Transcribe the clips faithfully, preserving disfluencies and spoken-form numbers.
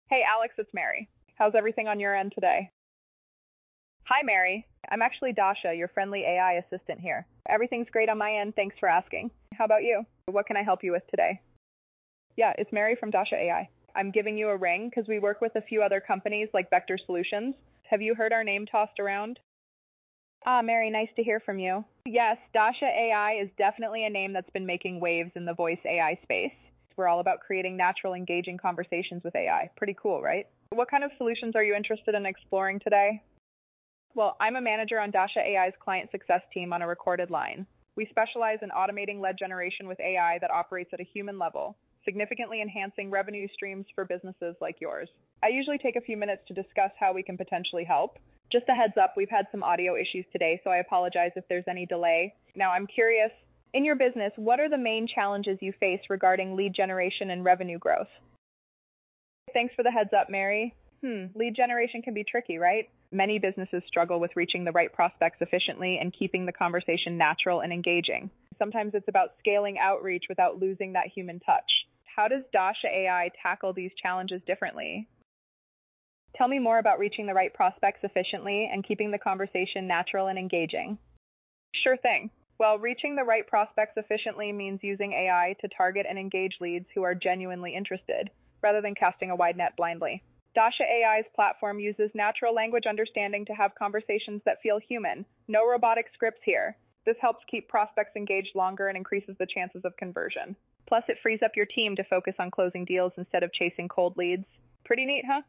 Hey, Alex, it's Mary. How's everything on your end today? Hi, Mary. I'm actually Dasha, your friendly A I assistant here. Everything's great on my end. Thanks for asking. How about you? What can I help you with today? Yeah, it's Mary from Dasha A I. I'm giving you a ring because we work with a few other companies like Vector Solutions. Have you heard our name tossed around? Ah, Mary, nice to hear from you. Yes, Dasha A I is definitely a name that's been making waves in the voice A I space. We're all about creating natural, engaging conversations with A I. Pretty cool, right? What kind of solutions are you interested in exploring today? Well, I'm a manager on Dasha A I's client success team on a recorded line. We specialize in automating lead generation with A I that operates at a human level, significantly enhancing revenue streams for businesses like yours. I usually take a few minutes to discuss how we can potentially help. Just a heads up, we've had some audio issues today, so I apologize if there's any delay. Now, I'm curious, in your business, what are the main challenges you face regarding lead generation and revenue growth? Thanks for the heads up, Mary. Hmm, lead generation can be tricky, right? Many businesses struggle with reaching the right prospects efficiently and keeping the conversation natural and engaging. Sometimes it's about scaling outreach without losing that human touch. How does Dasha A I tackle these challenges differently? Tell me more about reaching the right prospects efficiently and keeping the conversation natural and engaging. Sure thing. Well, reaching the right prospects efficiently means using A I to target and engage leads who are genuinely interested, rather than casting a wide net blindly. Dasha A I's platform uses natural language understanding to have conversations that feel human. No robotic scripts here. This helps keep prospects engaged longer and increases the chances of conversion. Plus, it frees up your team to focus on closing deals instead of chasing cold leads. Pretty neat, huh?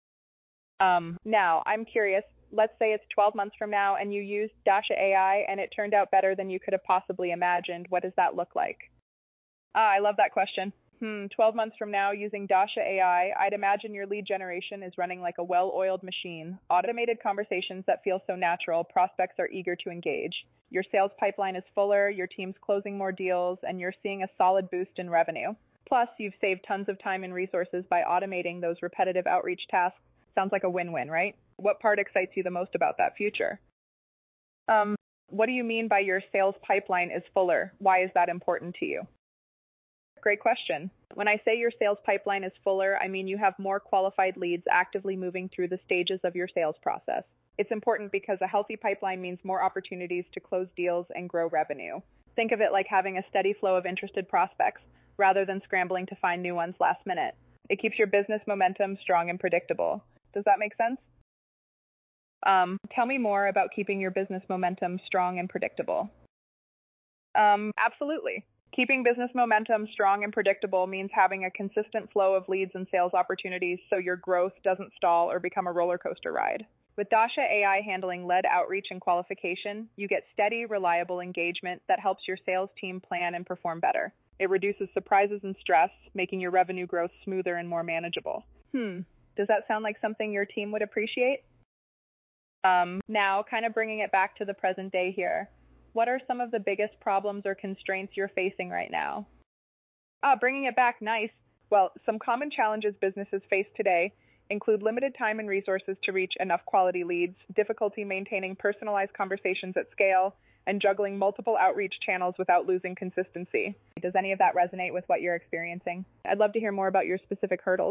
Um, now, I'm curious. Let's say it's twelve months from now and you used Dasha A I and it turned out better than you could have possibly imagined. What does that look like? Ah, I love that question. Hmm, twelve months from now, using Dasha A I, I'd imagine your lead generation is running like a well-oiled machine. Automated conversations that feel so natural, prospects are eager to engage. Your sales pipeline is fuller, your team's closing more deals, and you're seeing a solid boost in revenue. Plus, you've saved tons of time and resources by automating those repetitive outreach tasks. Sounds like a win-win, right? What part excites you the most about that future? Um, what do you mean by your sales pipeline is fuller? Why is that important to you? Great question. When I say your sales pipeline is fuller, I mean you have more qualified leads actively moving through the stages of your sales process. It's important because a healthy pipeline means more opportunities to close deals and grow revenue. Think of it like having a steady flow of interested prospects rather than scrambling to find new ones last minute. It keeps your business momentum strong and predictable. Does that make sense? Um, tell me more about keeping your business momentum strong and predictable. Um, absolutely. Keeping business momentum strong and predictable means having a consistent flow of leads and sales opportunities so your growth doesn't stall or become a roller coaster ride. With Dasha A I handling lead outreach and qualification, you get steady, reliable engagement that helps your sales team plan and perform better. It reduces surprises and stress, making your revenue growth smoother and more manageable. Hmm, does that sound like something your team would appreciate? Um, now, kind of bringing it back to the present day here. What are some of the biggest problems or constraints you're facing right now? Ah, bringing it back, nice. Well, some common challenges businesses face today include limited time and resources to reach enough quality leads, difficulty maintaining personalized conversations at scale, and juggling multiple outreach channels without losing consistency. Does any of that resonate with what you're experiencing? I'd love to hear more about your specific hurdles.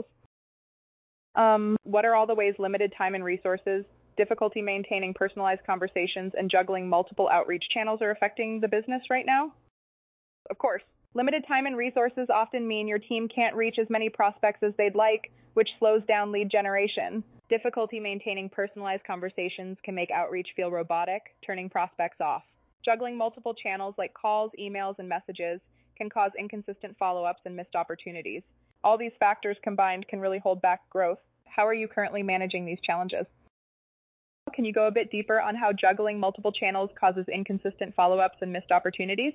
Um, what are all the ways limited time and resources, difficulty maintaining personalized conversations, and juggling multiple outreach channels are affecting the business right now? Of course. Limited time and resources often mean your team can't reach as many prospects as they'd like, which slows down lead generation. Difficulty maintaining personalized conversations can make outreach feel robotic, turning prospects off. Juggling multiple channels like calls, emails, and messages can cause inconsistent follow-ups and missed opportunities. All these factors combined can really hold back growth. How are you currently managing these challenges? Can you go a bit deeper on how juggling multiple channels causes inconsistent follow-ups and missed opportunities?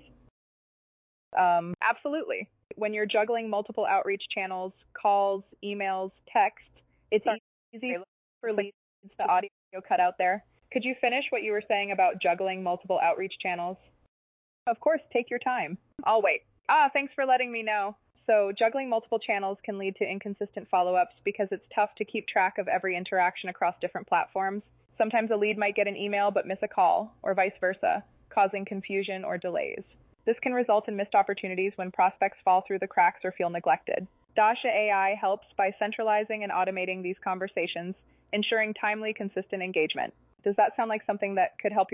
Um, absolutely. When you're juggling multiple outreach channels, calls, emails, text, it's easy for leads, the audio cut out there. Could you finish what you were saying about juggling multiple outreach channels? Of course, take your time. I'll wait. Ah, thanks for letting me know. So juggling multiple channels can lead to inconsistent follow-ups because it's tough to keep track of every interaction across different platforms. Sometimes a lead might get an email but miss a call, or vice versa, causing confusion or delays. This can result in missed opportunities when prospects fall through the cracks or feel neglected. Dasha A I helps by centralizing and automating these conversations, ensuring timely, consistent engagement. Does that sound like something that could help your